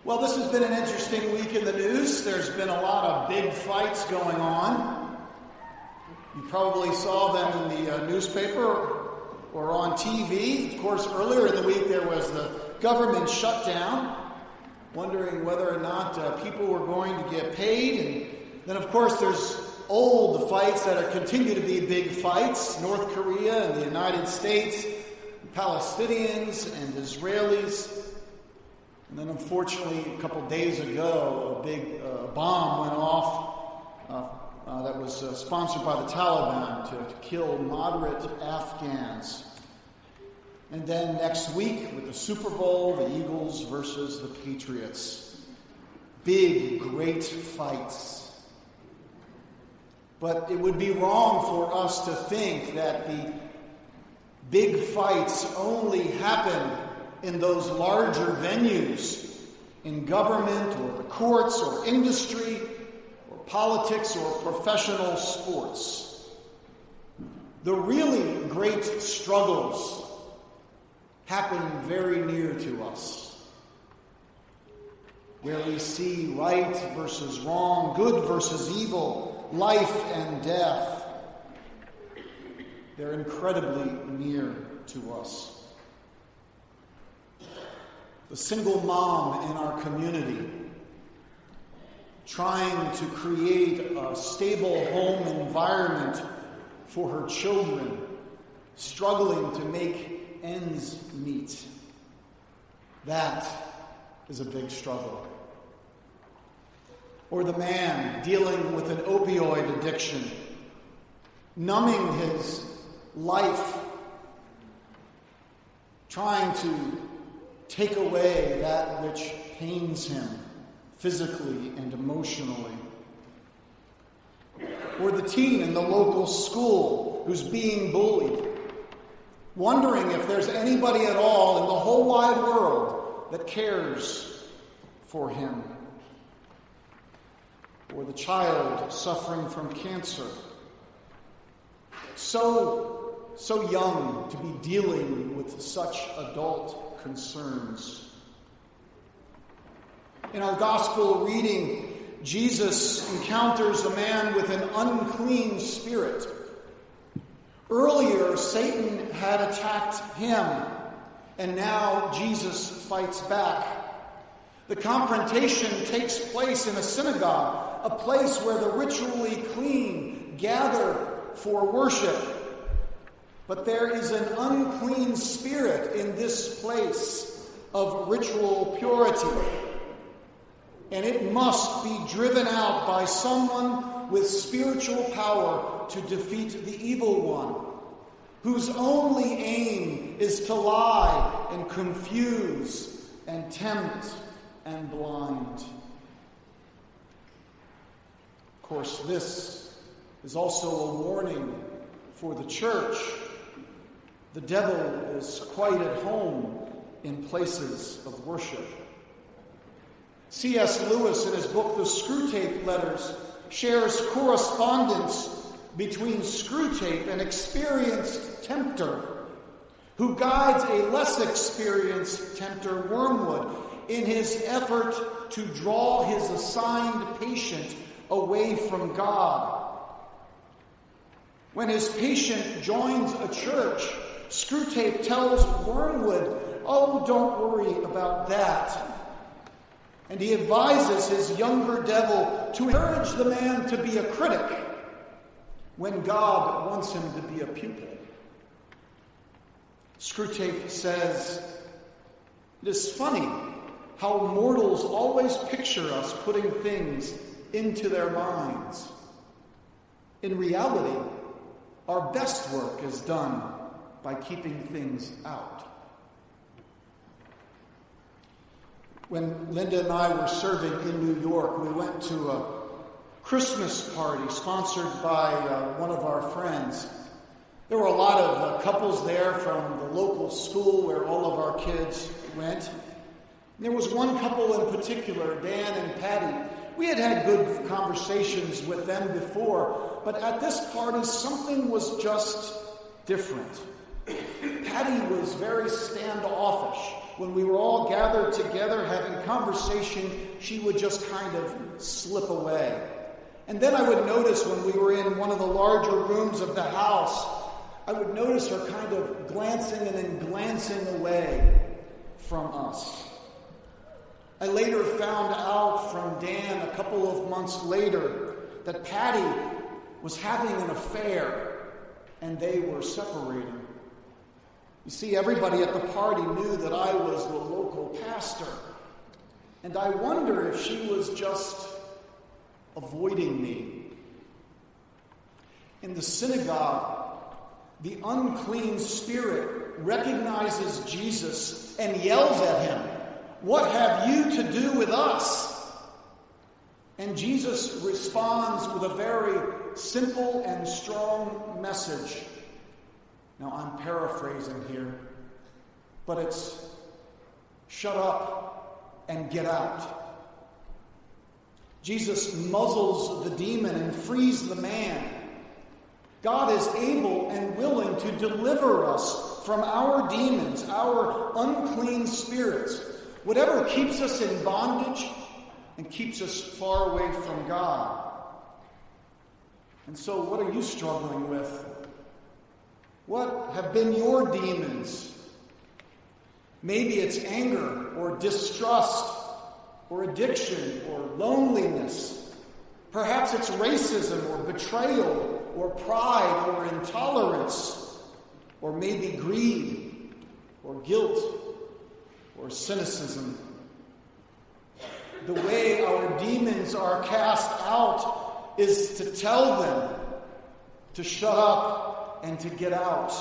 Well, this has been an interesting week in the news. There's been a lot of big fights going on. You probably saw them in the newspaper or on TV. Of course, earlier in the week there was the government shutdown, wondering whether or not people were going to get paid. And then, of course, there's old fights that continue to be big fights. North Korea and the United States, Palestinians and Israelis. And then, unfortunately, a couple days ago, a big bomb went off that was sponsored by the Taliban to kill moderate Afghans. And then next week, with the Super Bowl, the Eagles versus the Patriots. Big, great fights. But it would be wrong for us to think that the big fights only happen in those larger venues, in government or the courts or industry or politics or professional sports. The really great struggles happen very near to us, where we see right versus wrong, good versus evil, life and death. They're incredibly near to us. The single mom in our community, trying to create a stable home environment for her children, struggling to make ends meet. That is a big struggle. Or the man dealing with an opioid addiction, numbing his life, trying to take away that which pains him physically and emotionally. Or the teen in the local school who's being bullied, wondering if there's anybody at all in the whole wide world that cares for him. Or the child suffering from cancer, so young to be dealing with such adult concerns. In our gospel reading, Jesus encounters a man with an unclean spirit. Earlier, Satan had attacked him, and now Jesus fights back. The confrontation takes place in a synagogue, a place where the ritually clean gather for worship. But there is an unclean spirit in this place of ritual purity. And it must be driven out by someone with spiritual power to defeat the evil one, whose only aim is to lie and confuse and tempt and blind. Of course, this is also a warning for the church. The devil is quite at home in places of worship. C.S. Lewis, in his book, The Screwtape Letters, shares correspondence between Screwtape, an experienced tempter, who guides a less experienced tempter, Wormwood, in his effort to draw his assigned patient away from God. When his patient joins a church, Screwtape tells Wormwood, "Oh, don't worry about that." And he advises his younger devil to encourage the man to be a critic when God wants him to be a pupil. Screwtape says, "It is funny how mortals always picture us putting things into their minds. In reality, our best work is done by keeping things out." When Linda and I were serving in New York, we went to a Christmas party sponsored by one of our friends. There were a lot of couples there from the local school where all of our kids went. And there was one couple in particular, Dan and Patty. We had had good conversations with them before, but at this party, something was just different. Patty was very standoffish. When we were all gathered together having conversation, she would just kind of slip away. And then I would notice when we were in one of the larger rooms of the house, I would notice her kind of glancing and then glancing away from us. I later found out from Dan a couple of months later that Patty was having an affair and they were separating. You see, everybody at the party knew that I was the local pastor. And I wonder if she was just avoiding me. In the synagogue, the unclean spirit recognizes Jesus and yells at him, "What have you to do with us?" And Jesus responds with a very simple and strong message. Now, I'm paraphrasing here, but it's shut up and get out. Jesus muzzles the demon and frees the man. God is able and willing to deliver us from our demons, our unclean spirits, whatever keeps us in bondage and keeps us far away from God. And so, what are you struggling with? What have been your demons? Maybe it's anger or distrust or addiction or loneliness. Perhaps it's racism or betrayal or pride or intolerance, or maybe greed or guilt or cynicism. The way our demons are cast out is to tell them to shut up and to get out.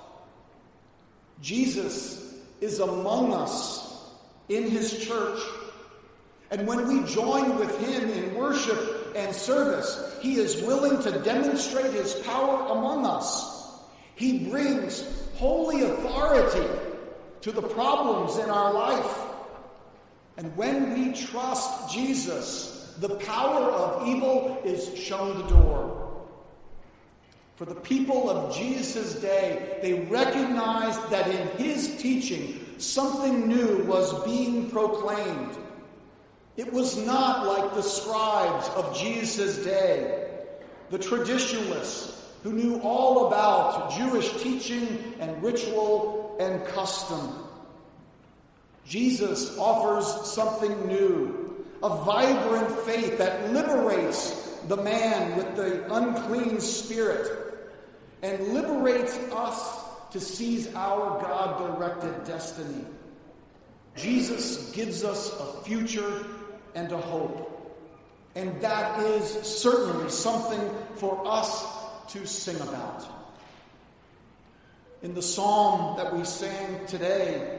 Jesus is among us in his church. And when we join with him in worship and service, he is willing to demonstrate his power among us. He brings holy authority to the problems in our life. And when we trust Jesus, the power of evil is shown the door. For the people of Jesus' day, they recognized that in his teaching, something new was being proclaimed. It was not like the scribes of Jesus' day, the traditionalists who knew all about Jewish teaching and ritual and custom. Jesus offers something new, a vibrant faith that liberates the man with the unclean spirit and liberates us to seize our God-directed destiny. Jesus gives us a future and a hope. And that is certainly something for us to sing about. In the psalm that we sang today,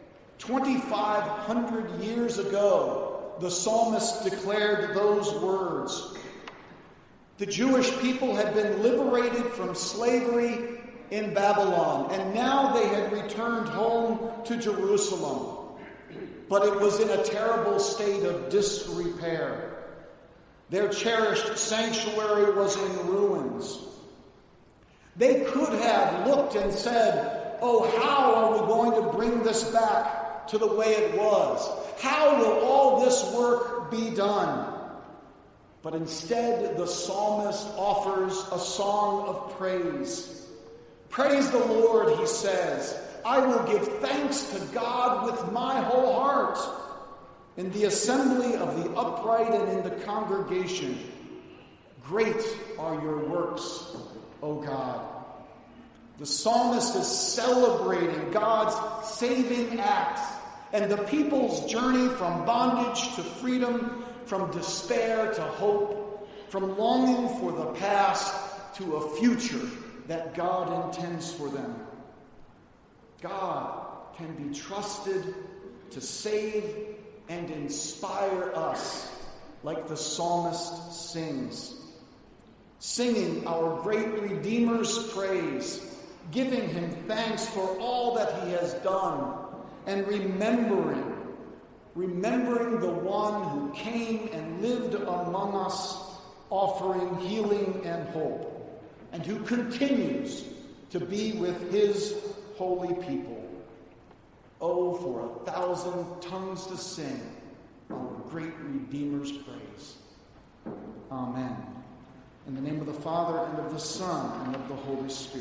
2,500 years ago, the psalmist declared those words. The Jewish people had been liberated from slavery in Babylon, and now they had returned home to Jerusalem. But it was in a terrible state of disrepair. Their cherished sanctuary was in ruins. They could have looked and said, "Oh, how are we going to bring this back to the way it was? How will all this work be done?" But instead, the psalmist offers a song of praise. "Praise the Lord," he says. "I will give thanks to God with my whole heart. In the assembly of the upright and in the congregation, great are your works, O God." The psalmist is celebrating God's saving acts and the people's journey from bondage to freedom, from despair to hope, from longing for the past to a future that God intends for them. God can be trusted to save and inspire us like the psalmist sings. Singing our great Redeemer's praise, giving him thanks for all that he has done, and remembering the one who came and lived among us, offering healing and hope, and who continues to be with his holy people. Oh, for 1,000 tongues to sing our great Redeemer's praise. Amen. In the name of the Father, and of the Son, and of the Holy Spirit.